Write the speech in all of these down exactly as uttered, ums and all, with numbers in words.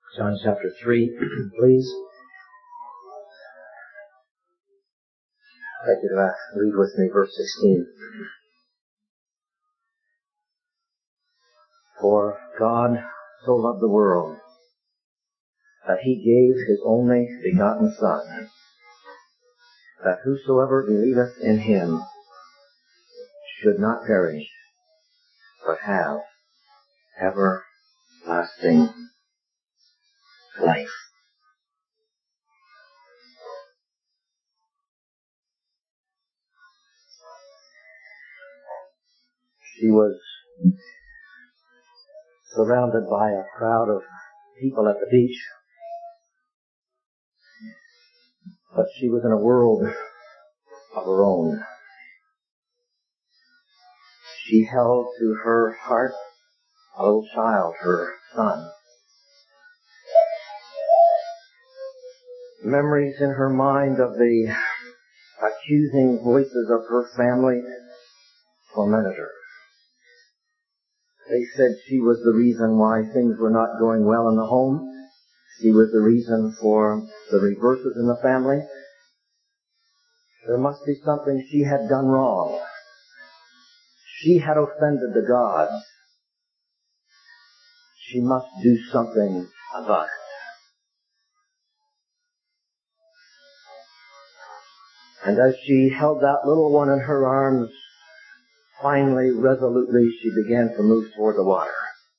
John chapter three, please. I'd like you to uh, read with me verse sixteen. For God so loved the world that he gave his only begotten Son, that whosoever believeth in him should not perish, but have everlasting life. She was surrounded by a crowd of people at the beach, but she was in a world of her own. She held to her heart a little child, her son. Memories in her mind of the accusing voices of her family tormented her. They said she was the reason why things were not going well in the home. She was the reason for the reverses in the family. There must be something she had done wrong. She had offended the gods. She must do something about it. And as she held that little one in her arms, finally, resolutely, she began to move toward the water.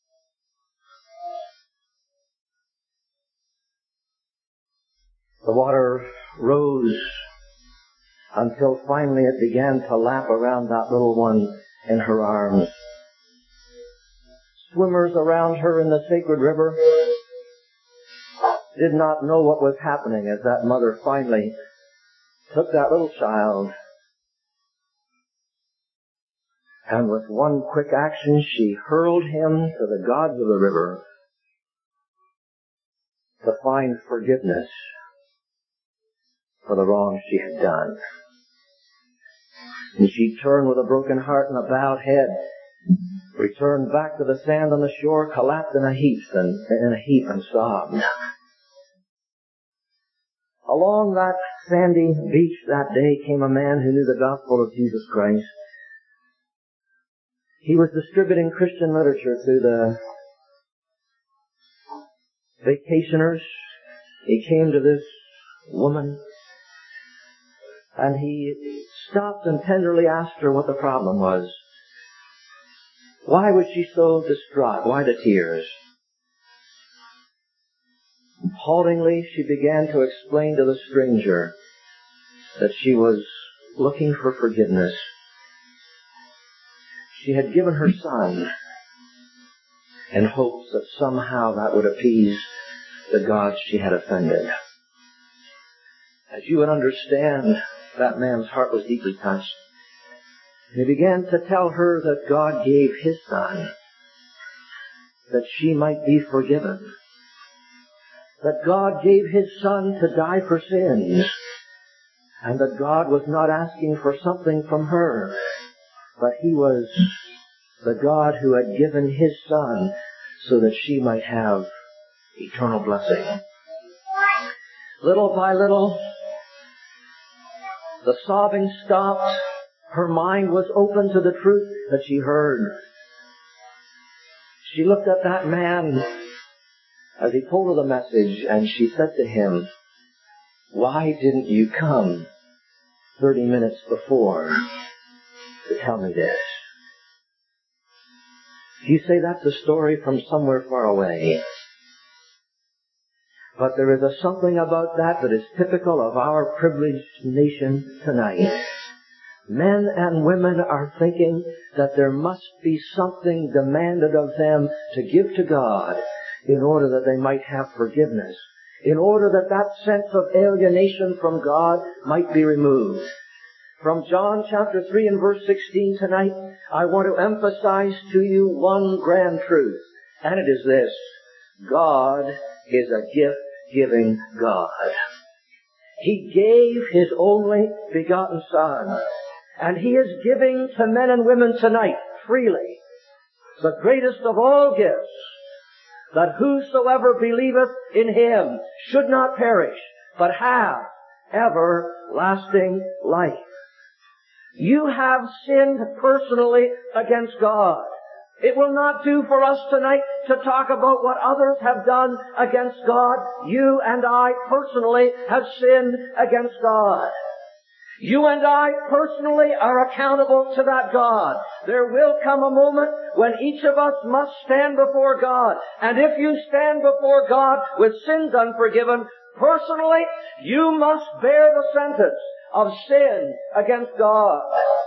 The water rose until finally it began to lap around that little one in her arms. Swimmers around her in the sacred river did not know what was happening as that mother finally took that little child, and with one quick action she hurled him to the gods of the river to find forgiveness for the wrong she had done. And she turned with a broken heart and a bowed head, returned back to the sand on the shore, collapsed in a heap and in a heap and sobbed. Along that sandy beach that day came a man who knew the gospel of Jesus Christ. He was distributing Christian literature to the vacationers. He came to this woman and he stopped and tenderly asked her what the problem was. Why was she so distraught? Why the tears? Haltingly, she began to explain to the stranger that she was looking for forgiveness. She had given her son in hopes that somehow that would appease the gods she had offended. As you would understand, that man's heart was deeply touched. He began to tell her that God gave his son that she might be forgiven. That God gave his son to die for sins. And that God was not asking for something from her, but he was the God who had given his son so that she might have eternal blessing. Little by little, the sobbing stopped. Her mind was open to the truth that she heard. She looked at that man as he told her the message, and she said to him, "Why didn't you come thirty minutes before to tell me this?" You say that's a story from somewhere far away. But there is a something about that that is typical of our privileged nation tonight. Men and women are thinking that there must be something demanded of them to give to God in order that they might have forgiveness, in order that that sense of alienation from God might be removed. From John chapter three and verse sixteen tonight, I want to emphasize to you one grand truth, and it is this: God is a gift-giving God. He gave his only begotten Son, and he is giving to men and women tonight freely the greatest of all gifts, that whosoever believeth in him should not perish, but have everlasting life. You have sinned personally against God. It will not do for us tonight to talk about what others have done against God. You and I personally have sinned against God. You and I personally are accountable to that God. There will come a moment when each of us must stand before God. And if you stand before God with sins unforgiven, personally, you must bear the sentence of sin against God.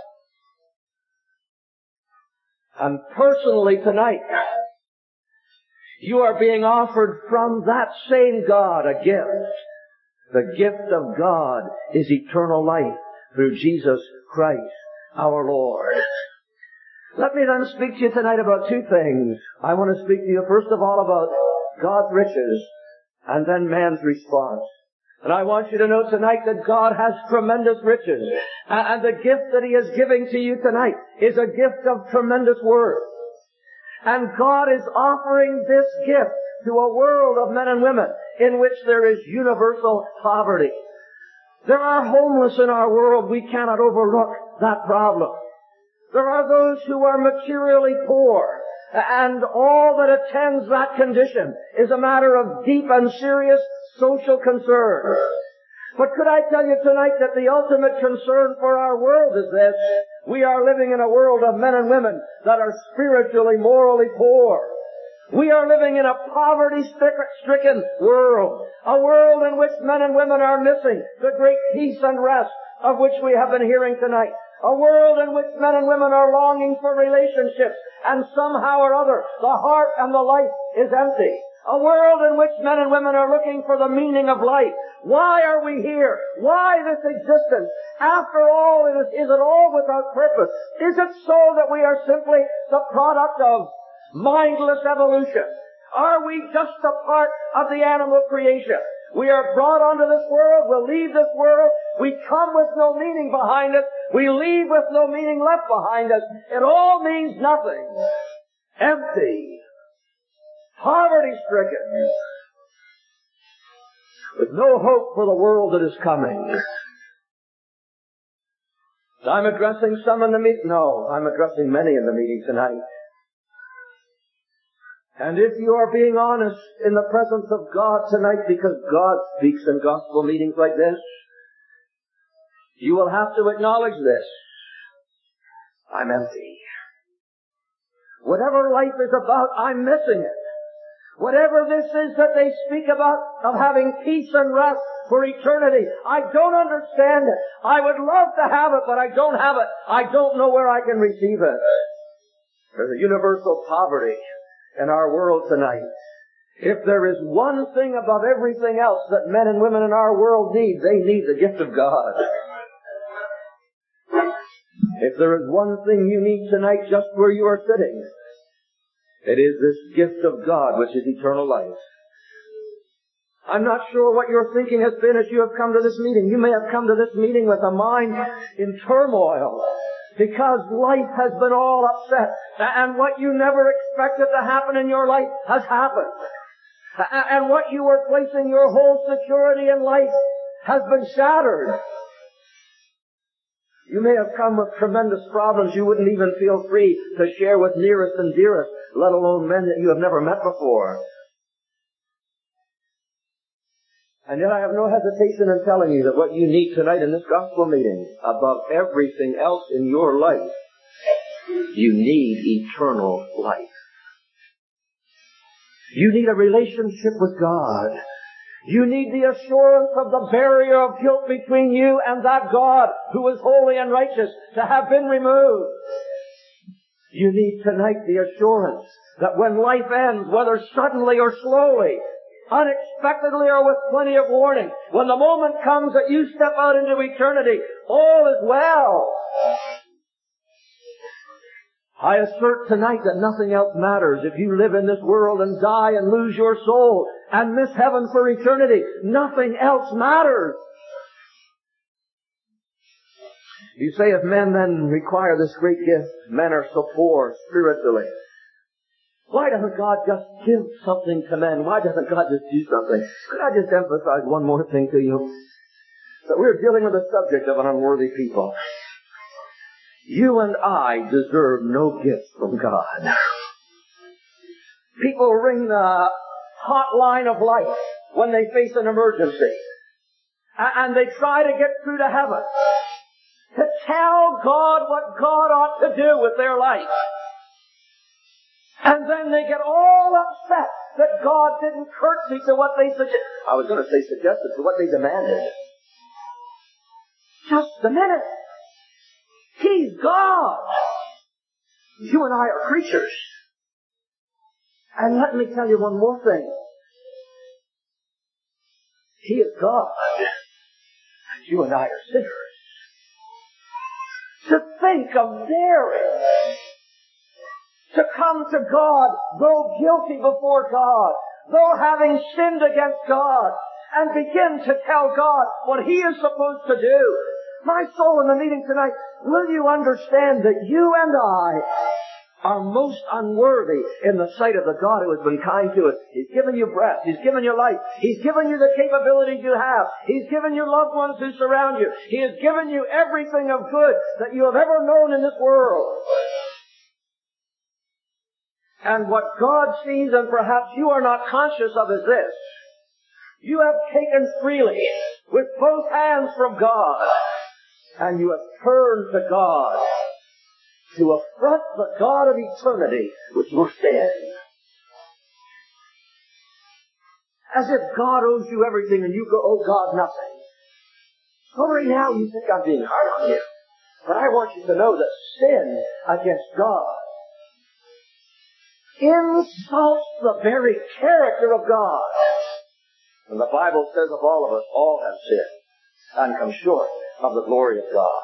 And personally tonight, you are being offered from that same God a gift. The gift of God is eternal life through Jesus Christ our Lord. Let me then speak to you tonight about two things. I want to speak to you first of all about God's riches and then man's response. And I want you to know tonight that God has tremendous riches. And the gift that He is giving to you tonight is a gift of tremendous worth. And God is offering this gift to a world of men and women in which there is universal poverty. There are homeless in our world. We cannot overlook that problem. There are those who are materially poor, and all that attends that condition is a matter of deep and serious social concern. But could I tell you tonight that the ultimate concern for our world is this: we are living in a world of men and women that are spiritually, morally poor. We are living in a poverty-stricken world, a world in which men and women are missing the great peace and rest of which we have been hearing tonight. A world in which men and women are longing for relationships, and somehow or other the heart and the life is empty. A world in which men and women are looking for the meaning of life. Why are we here? Why this existence? After all, is, is it all without purpose? Is it so that we are simply the product of mindless evolution? Are we just a part of the animal creation? We are brought onto this world, we'll leave this world, we come with no meaning behind us, we leave with no meaning left behind us. It all means nothing. Empty. Poverty-stricken. With no hope for the world that is coming. I'm addressing some in the meeting. No, I'm addressing many in the meeting tonight. And if you are being honest in the presence of God tonight, because God speaks in gospel meetings like this, you will have to acknowledge this: I'm empty. Whatever life is about, I'm missing it. Whatever this is that they speak about of having peace and rest for eternity, I don't understand it. I would love to have it, but I don't have it. I don't know where I can receive it. There's a universal poverty in our world tonight. If there is one thing above everything else that men and women in our world need, they need the gift of God. If there is one thing you need tonight just where you are sitting, it is this gift of God, which is eternal life. I'm not sure what your thinking has been as you have come to this meeting. You may have come to this meeting with a mind in turmoil, because life has been all upset, and what you never expected to happen in your life has happened. And what you were placing your whole security in life has been shattered. You may have come with tremendous problems you wouldn't even feel free to share with nearest and dearest, let alone men that you have never met before. And yet I have no hesitation in telling you that what you need tonight in this gospel meeting, above everything else in your life, you need eternal life. You need a relationship with God. You need the assurance of the barrier of guilt between you and that God who is holy and righteous to have been removed. You need tonight the assurance that when life ends, whether suddenly or slowly, unexpectedly or with plenty of warning, when the moment comes that you step out into eternity, all is well. I assert tonight that nothing else matters. If you live in this world and die and lose your soul and miss heaven for eternity, nothing else matters. You say, if men then require this great gift, men are so poor spiritually. Why doesn't God just give something to men? Why doesn't God just do something? Could I just emphasize one more thing to you? That we're dealing with the subject of an unworthy people. You and I deserve no gift from God. People ring the hotline of life when they face an emergency. And they try to get through to heaven. To tell God what God ought to do with their life. And then they get all upset that God didn't curtsy to what they suggested. I was going to say suggested, to what they demanded. Just a minute. He's God. You and I are creatures. And let me tell you one more thing. He is God. And you and I are sinners. To think of daring to come to God, though guilty before God, though having sinned against God, and begin to tell God what He is supposed to do. My soul, in the meeting tonight, will you understand that you and I are most unworthy in the sight of the God who has been kind to us. He's given you breath. He's given you life. He's given you the capabilities you have. He's given you loved ones who surround you. He has given you everything of good that you have ever known in this world. And what God sees, and perhaps you are not conscious of, is this. You have taken freely with both hands from God, and you have turned to God to affront the God of eternity with your sin. As if God owes you everything and you owe God nothing. So right now you think I'm being hard on you. But I want you to know that sin against God insults the very character of God. And the Bible says of all of us, all have sinned and come short of the glory of God.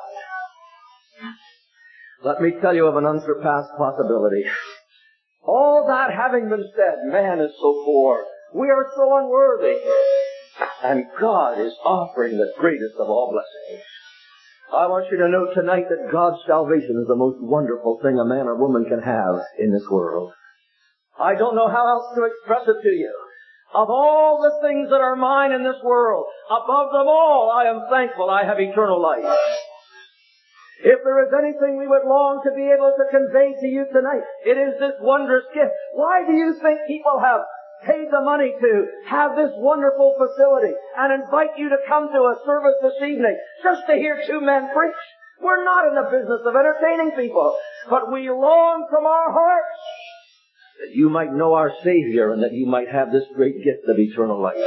Let me tell you of an unsurpassed possibility. All that having been said, man is so poor. We are so unworthy. And God is offering the greatest of all blessings. I want you to know tonight that God's salvation is the most wonderful thing a man or woman can have in this world. I don't know how else to express it to you. Of all the things that are mine in this world, above them all, I am thankful I have eternal life. If there is anything we would long to be able to convey to you tonight, it is this wondrous gift. Why do you think people have paid the money to have this wonderful facility and invite you to come to a service this evening just to hear two men preach? We're not in the business of entertaining people, but we long from our hearts that you might know our Savior and that you might have this great gift of eternal life.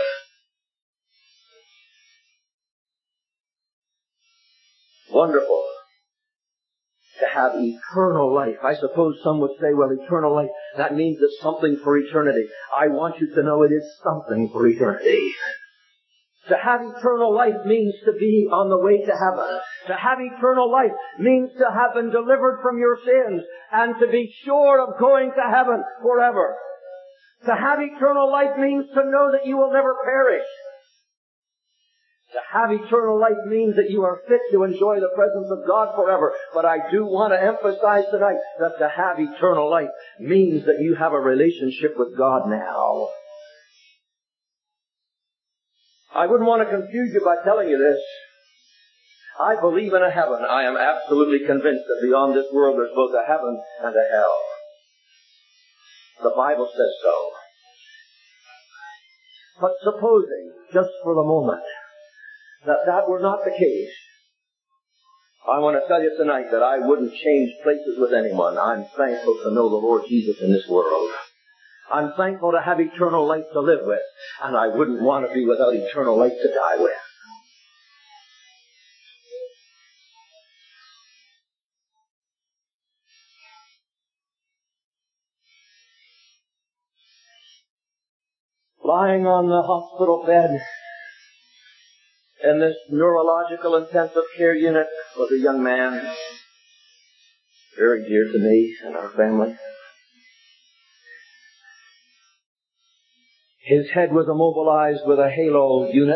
Wonderful to have eternal life. I suppose some would say, well, eternal life, that means it's something for eternity. I want you to know it is something for eternity. To have eternal life means to be on the way to heaven. To have eternal life means to have been delivered from your sins and to be sure of going to heaven forever. To have eternal life means to know that you will never perish. To have eternal life means that you are fit to enjoy the presence of God forever. But I do want to emphasize tonight that to have eternal life means that you have a relationship with God now. I wouldn't want to confuse you by telling you this. I believe in a heaven. I am absolutely convinced that beyond this world there's both a heaven and a hell. The Bible says so. But supposing, just for the moment, that that were not the case, I want to tell you tonight that I wouldn't change places with anyone. I'm thankful to know the Lord Jesus in this world. I'm thankful to have eternal life to live with, and I wouldn't want to be without eternal life to die with. Lying on the hospital bed in this neurological intensive care unit was a young man, very dear to me and our family. His head was immobilized with a halo unit,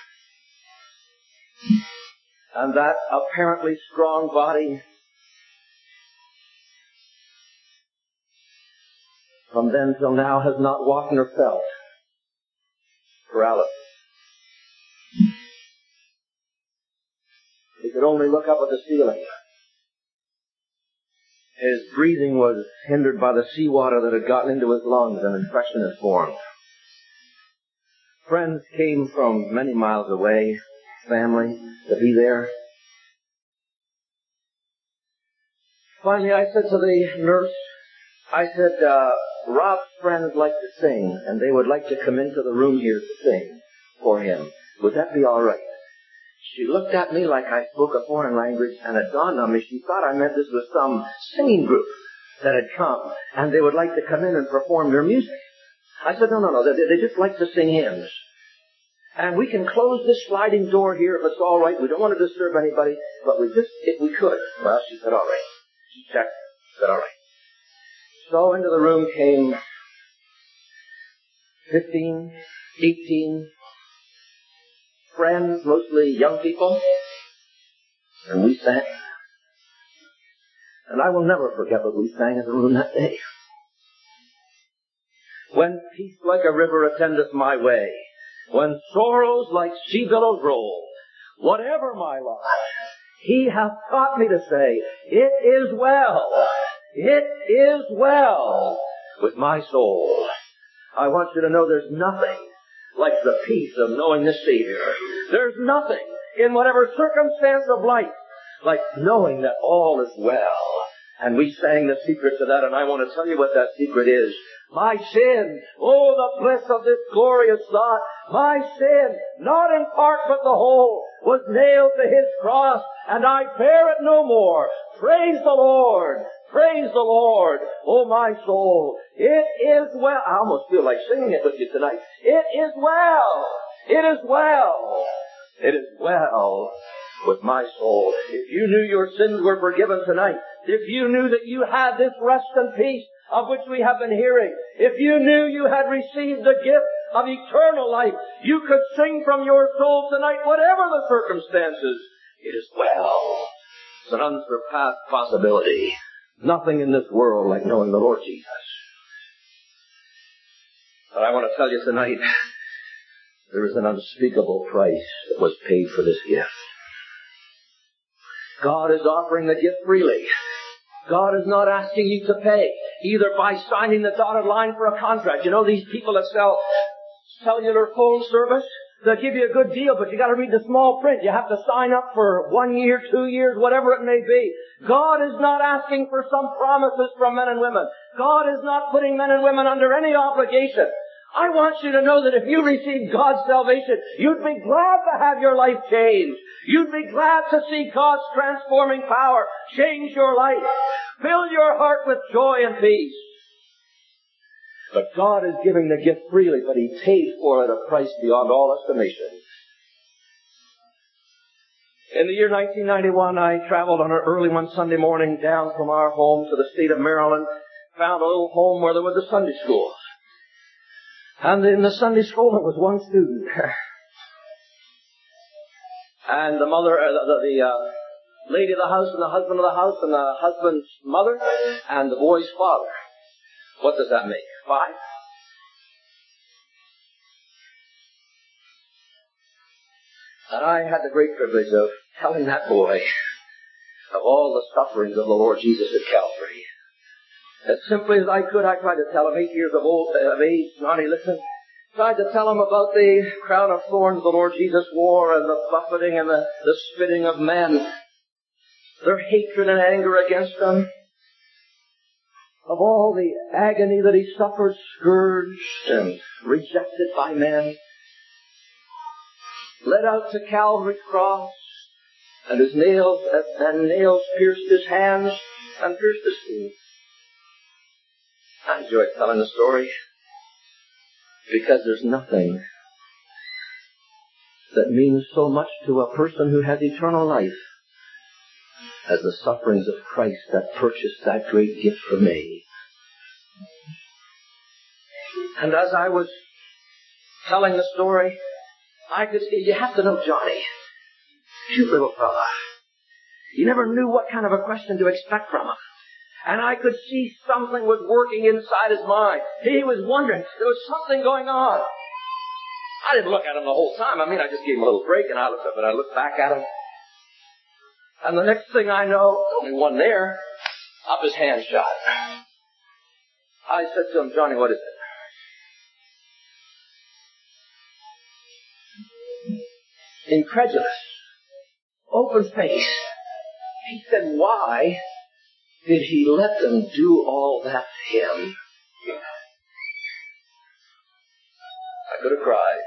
and that apparently strong body from then till now has not walked nor felt paralysis. He could only look up at the ceiling. His breathing was hindered by the seawater that had gotten into his lungs and infection had formed. Friends came from many miles away, family, to be there. Finally, I said to the nurse, I said, uh, Rob's friends like to sing, and they would like to come into the room here to sing for him. Would that be all right? She looked at me like I spoke a foreign language, and it dawned on me she thought I meant this was some singing group that had come, and they would like to come in and perform their music. I said, no, no, no, they, they just like to sing hymns. And we can close this sliding door here if it's all right. We don't want to disturb anybody, but we just, if we could. Well, she said, all right. She checked, said, all right. So into the room came fifteen, eighteen friends, mostly young people, and we sang. And I will never forget what we sang in the room that day. When peace like a river attendeth my way, when sorrows like sea billows roll, whatever my lot, he hath taught me to say, it is well, it is well with my soul. I want you to know there's nothing like the peace of knowing the Savior. There's nothing in whatever circumstance of life like knowing that all is well. And we sang the secret to that, and I want to tell you what that secret is. My sin, oh, the bliss of this glorious thought, my sin, not in part but the whole, was nailed to his cross, and I bear it no more. Praise the Lord, praise the Lord, oh my soul. It is well. I almost feel like singing it with you tonight. It is well, it is well, it is well with my soul. If you knew your sins were forgiven tonight, if you knew that you had this rest and peace of which we have been hearing, if you knew you had received the gift of eternal life, you could sing from your soul tonight, whatever the circumstances, it is well. It's an unsurpassed possibility. Nothing in this world like knowing the Lord Jesus. But I want to tell you tonight, there is an unspeakable price that was paid for this gift. God is offering the gift freely. God is not asking you to pay, either by signing the dotted line for a contract. You know these people that sell cellular phone service? They'll give you a good deal, but you got to read the small print. You have to sign up for one year, two years, whatever it may be. God is not asking for some promises from men and women. God is not putting men and women under any obligation. I want you to know that if you receive God's salvation, you'd be glad to have your life changed. You'd be glad to see God's transforming power change your life. Fill your heart with joy and peace. But God is giving the gift freely, but He paid for it a price beyond all estimation. In the year nineteen ninety-one, I traveled on an early one Sunday morning down from our home to the state of Maryland, found a little home where there was a Sunday school. And in the Sunday school, there was one student. And the mother, uh, the, the uh, lady of the house and the husband of the house and the husband's mother and the boy's father. What does that make? Five? And I had the great privilege of telling that boy of all the sufferings of the Lord Jesus at Calvary. As simply as I could, I tried to tell him, eight years of old of age, Johnny, listen. Tried to tell him about the crown of thorns the Lord Jesus wore and the buffeting and the, the spitting of men, their hatred and anger against him, of all the agony that he suffered, scourged and rejected by men, led out to Calvary's cross, and his nails and nails pierced his hands and pierced his feet. I enjoy telling the story because there's nothing that means so much to a person who has eternal life as the sufferings of Christ that purchased that great gift for me. And as I was telling the story, I could see, you have to know Johnny. Cute little fella. You never knew what kind of a question to expect from him. And I could see something was working inside his mind. He was wondering. There was something going on. I didn't look at him the whole time. I mean, I just gave him a little break, and I looked up, and I looked back at him. And the next thing I know, only one there, up his hand shot. I said to him, Johnny, what is it? Incredulous. Open face. He said, why did he let them do all that to him? I could have cried.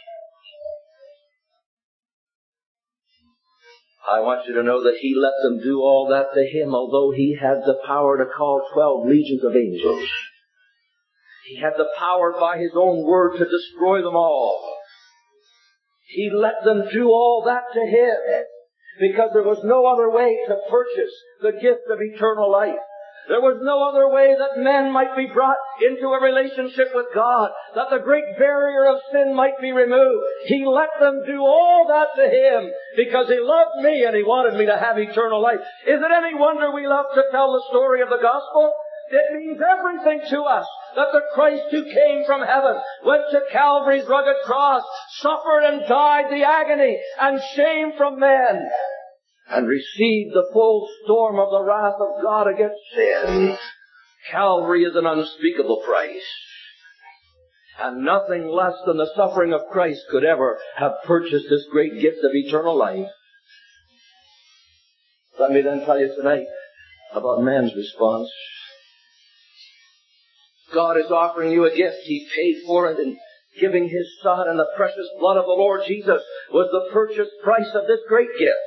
I want you to know that he let them do all that to him, although he had the power to call twelve legions of angels. He had the power by his own word to destroy them all. He let them do all that to him because there was no other way to purchase the gift of eternal life. There was no other way that men might be brought into a relationship with God, that the great barrier of sin might be removed. He let them do all that to him because he loved me and he wanted me to have eternal life. Is it any wonder we love to tell the story of the gospel? It means everything to us that the Christ who came from heaven, went to Calvary's rugged cross, suffered and died the agony and shame from men, and received the full storm of the wrath of God against sin. Calvary is an unspeakable price. And nothing less than the suffering of Christ could ever have purchased this great gift of eternal life. Let me then tell you tonight about man's response. God is offering you a gift. He paid for it in giving His Son, and the precious blood of the Lord Jesus was the purchase price of this great gift.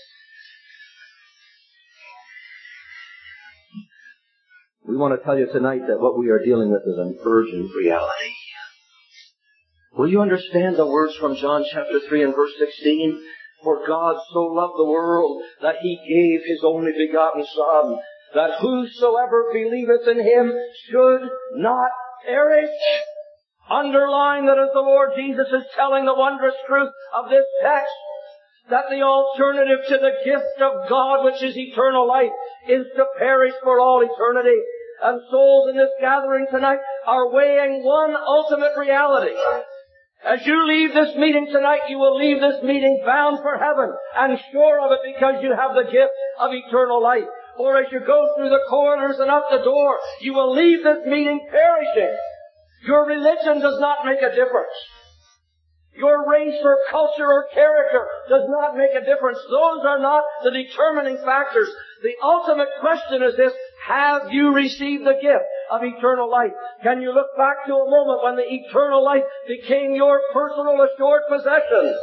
We want to tell you tonight that what we are dealing with is an urgent reality. Will you understand the words from John chapter three and verse sixteen? For God so loved the world that He gave His only begotten Son, that whosoever believeth in Him should not perish. Underline that as the Lord Jesus is telling the wondrous truth of this text, that the alternative to the gift of God, which is eternal life, is to perish for all eternity. And souls in this gathering tonight are weighing one ultimate reality. As you leave this meeting tonight, you will leave this meeting bound for heaven and sure of it because you have the gift of eternal life. Or as you go through the corridors and out the door, you will leave this meeting perishing. Your religion does not make a difference. Your race or culture or character does not make a difference. Those are not the determining factors. The ultimate question is this: have you received the gift of eternal life? Can you look back to a moment when the eternal life became your personal assured possession?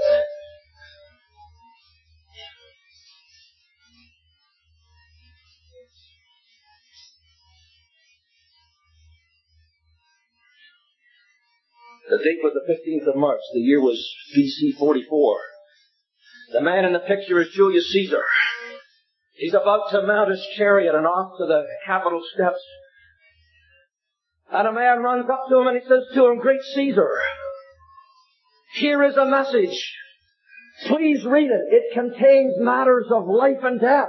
The date was the fifteenth of March. The year was B C forty-four. The man in the picture is Julius Caesar. He's about to mount his chariot and off to the Capitol steps. And a man runs up to him and he says to him, Great Caesar, here is a message. Please read it. It contains matters of life and death.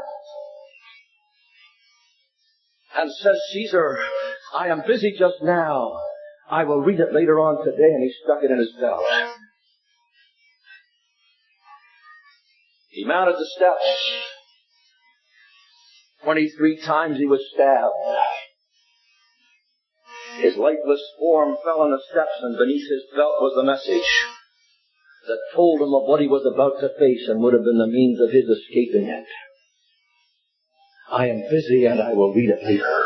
And says Caesar, I am busy just now. I will read it later on today. And he stuck it in his belt. He mounted the steps. Twenty-three times he was stabbed. His lifeless form fell on the steps, and beneath his belt was the message that told him of what he was about to face and would have been the means of his escaping it. I am busy and I will read it later.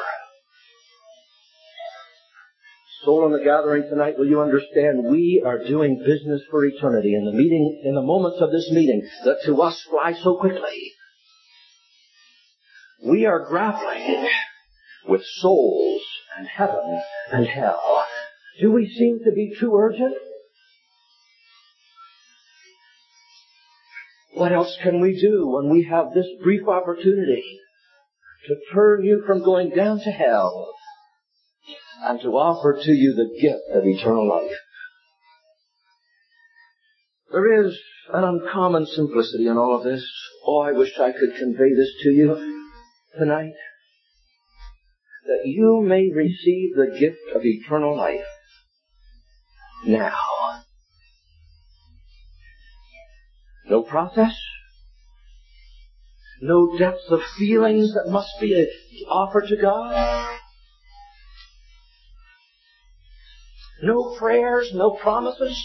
Soul in the gathering tonight, will you understand we are doing business for eternity in the meeting, in the moments of this meeting that to us fly so quickly. We are grappling with souls and heaven and hell. Do we seem to be too urgent? What else can we do when we have this brief opportunity to turn you from going down to hell and to offer to you the gift of eternal life? There is an uncommon simplicity in all of this. Oh, I wish I could convey this to you tonight. that you may receive the gift of eternal life now. No process, no depth of feelings that must be offered to God, no prayers, no promises.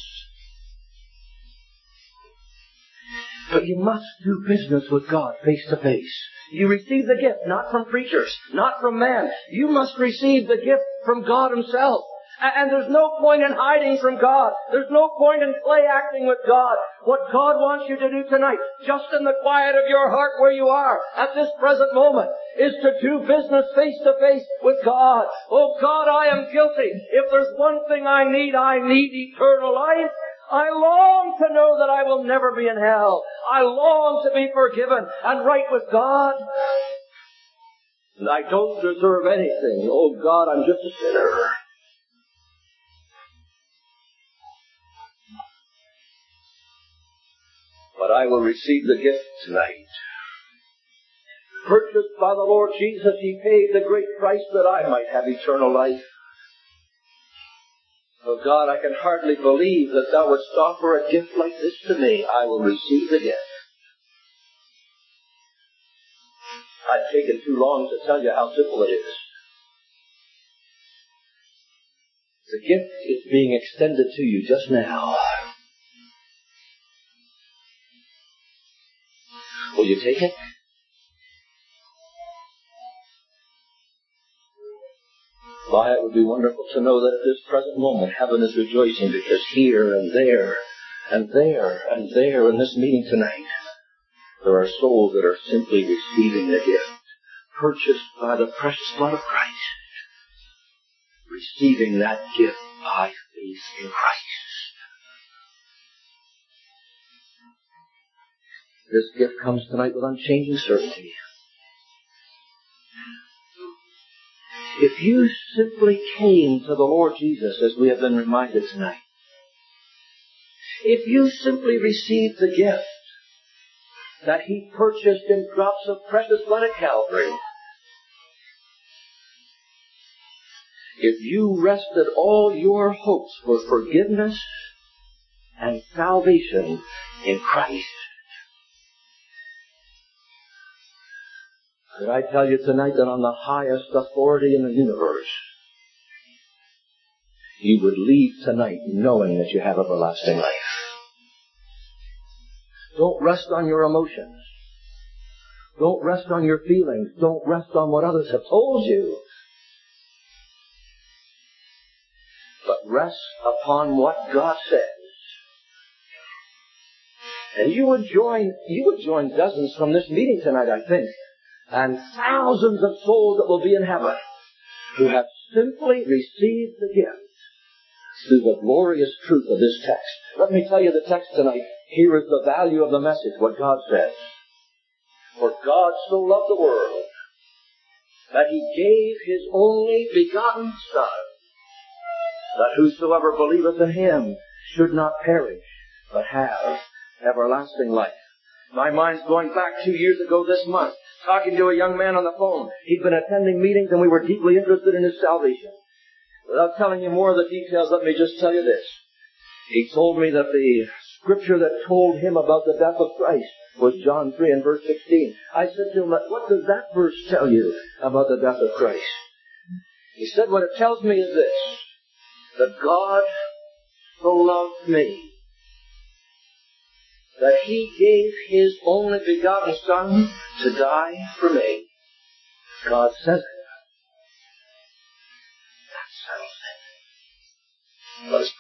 But you must do business with God face to face. You receive the gift not from preachers, not from man. You must receive the gift from God Himself. And there's no point in hiding from God. There's no point in play acting with God. What God wants you to do tonight, just in the quiet of your heart where you are at this present moment, is to do business face to face with God. Oh God, I am guilty. If there's one thing I need, I need eternal life. I long to know that I will never be in hell. I long to be forgiven and right with God. And I don't deserve anything. Oh God, I'm just a sinner. But I will receive the gift tonight. Purchased by the Lord Jesus, He paid the great price that I might have eternal life. Oh God, I can hardly believe that Thou wouldst offer a gift like this to me. I will receive the gift. I've taken too long to tell you how simple it is. The gift is being extended to you just now. Will you take it? Why, it would be wonderful to know that at this present moment heaven is rejoicing, because here and there and there and there in this meeting tonight there are souls that are simply receiving the gift, purchased by the precious blood of Christ, receiving that gift by faith in Christ. This gift comes tonight with unchanging certainty. If you simply came to the Lord Jesus, as we have been reminded tonight, if you simply received the gift that He purchased in drops of precious blood at Calvary, if you rested all your hopes for forgiveness and salvation in Christ, could I tell you tonight that on the highest authority in the universe, you would leave tonight knowing that you have everlasting life. Don't rest on your emotions. Don't rest on your feelings. Don't rest on what others have told you. But rest upon what God says. And you would join, you would join dozens from this meeting tonight, I think, and thousands of souls that will be in heaven who have simply received the gift through the glorious truth of this text. Let me tell you the text tonight. Here is the value of the message, what God says. For God so loved the world that He gave His only begotten Son, that whosoever believeth in Him should not perish, but have everlasting life. My mind's going back two years ago this month, talking to a young man on the phone. He'd been attending meetings and we were deeply interested in his salvation. Without telling you more of the details, let me just tell you this. He told me that the scripture that told him about the death of Christ was John three and verse sixteen. I said to him, what does that verse tell you about the death of Christ? He said, what it tells me is this, that God so loved me that He gave His only begotten Son to die for me. God says it. That settles it. Let us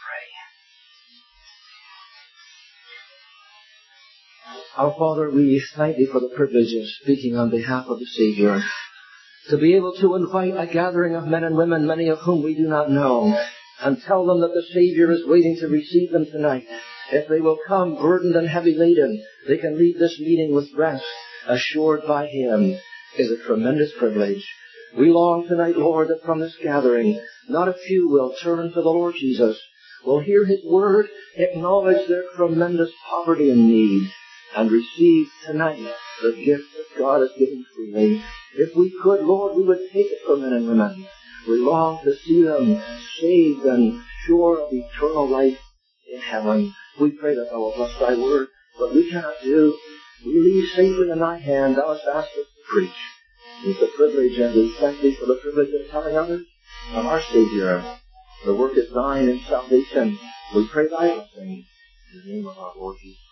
pray. Our Father, we thank Thee for the privilege of speaking on behalf of the Savior, to be able to invite a gathering of men and women, many of whom we do not know, and tell them that the Savior is waiting to receive them tonight. If they will come burdened and heavy laden, they can leave this meeting with rest, assured by Him. Is a tremendous privilege. We long tonight, Lord, that from this gathering, not a few will turn to the Lord Jesus, will hear His word, acknowledge their tremendous poverty and need, and receive tonight the gift that God has given freely. If we could, Lord, we would take it from men and women. We long to see them saved and sure of eternal life in heaven. We pray that thou wilt bless thy word, but we cannot do. We leave safely in thy hand. Thou hast asked us to preach. It's a privilege, and we thank thee for the privilege of telling others of our Savior. The work is thine in salvation. We pray thy blessing in the name of our Lord Jesus.